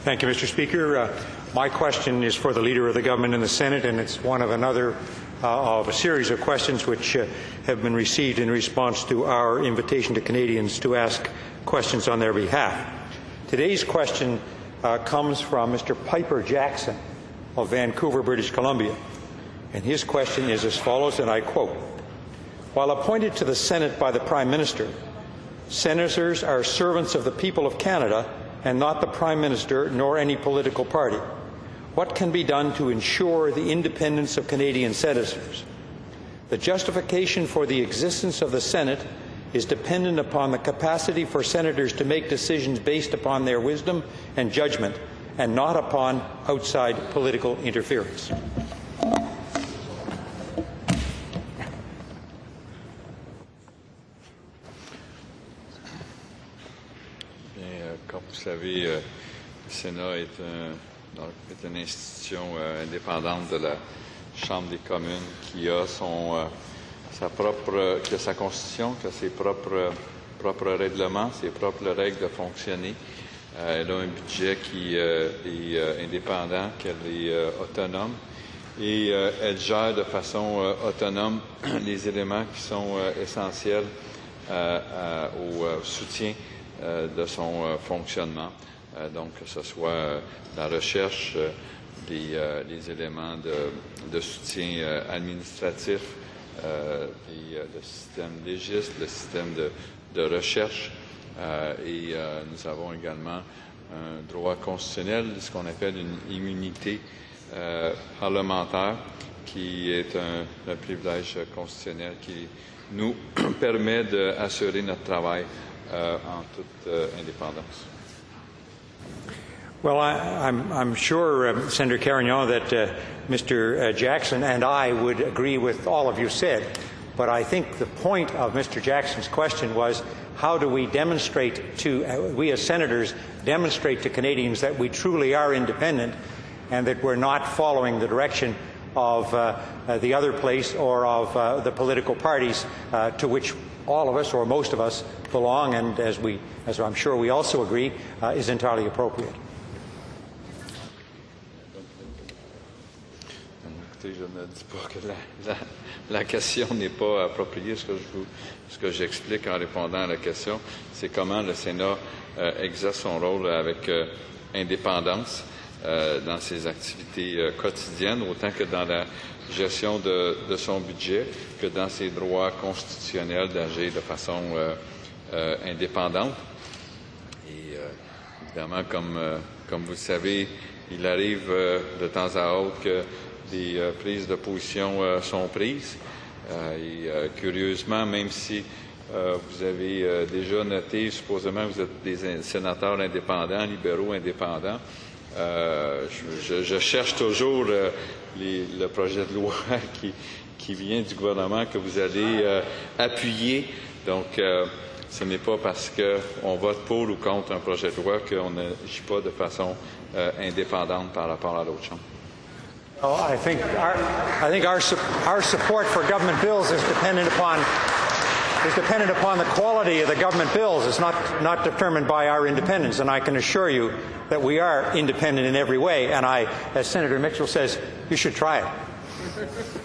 Thank you, Mr. Speaker. My question is for the Leader of the Government in the Senate, and it's one of a series of questions which have been received in response to our invitation to Canadians to ask questions on their behalf. Today's question comes from Mr. Piper Jackson of Vancouver, British Columbia. And his question is as follows, and I quote, "While appointed to the Senate by the Prime Minister, senators are servants of the people of Canada and not the Prime Minister nor any political party. What can be done to ensure the independence of Canadian senators? The justification for the existence of the Senate is dependent upon the capacity for senators to make decisions based upon their wisdom and judgment and not upon outside political interference." Comme vous savez, le Sénat est une institution indépendante de la Chambre des communes qui a sa constitution, qui a ses propres règlements, ses propres règles de fonctionner. Elle a un budget qui est indépendant, qu'elle est autonome, et elle gère de façon autonome les éléments qui sont essentiels au soutien de son fonctionnement. Donc, que ce soit la recherche, les éléments de soutien administratif, le système légiste, le système de recherche, et nous avons également un droit constitutionnel, ce qu'on appelle une immunité parlementaire, qui est un privilège constitutionnel qui nous permet d'assurer notre travail en toute indépendance. Well, I'm sure, Senator Carignan, that Mr. Jackson and I would agree with all of you said, but I think the point of Mr. Jackson's question was, how do we demonstrate we as senators demonstrate to Canadians that we truly are independent and that we're not following the direction of the other place or of the political parties to which all of us or most of us belong, and as I'm sure we also agree, is entirely appropriate. Écoutez, je ne dis pas que la question n'est pas appropriée. Ce que j'explique en répondant à la question, c'est comment le Sénat exerce son rôle avec indépendance dans ses activités quotidiennes, autant que dans la gestion de son budget, que dans ses droits constitutionnels d'agir de façon indépendante. Et évidemment, comme vous le savez, il arrive de temps à autre que des prises de position sont prises. Et curieusement, même si vous avez déjà noté, supposément vous êtes des sénateurs indépendants, libéraux indépendants, je cherche toujours le projet de loi qui vient du gouvernement que vous allez appuyer. Donc, ce n'est pas parce qu'on vote pour ou contre un projet de loi qu'on n'agit pas de façon indépendante par rapport à l'autre chambre. Well, I think our support for government bills is dependent upon the quality of the government bills. It's not determined by our independence, and I can assure you that we are independent in every way. And as Senator Mitchell says, you should try it.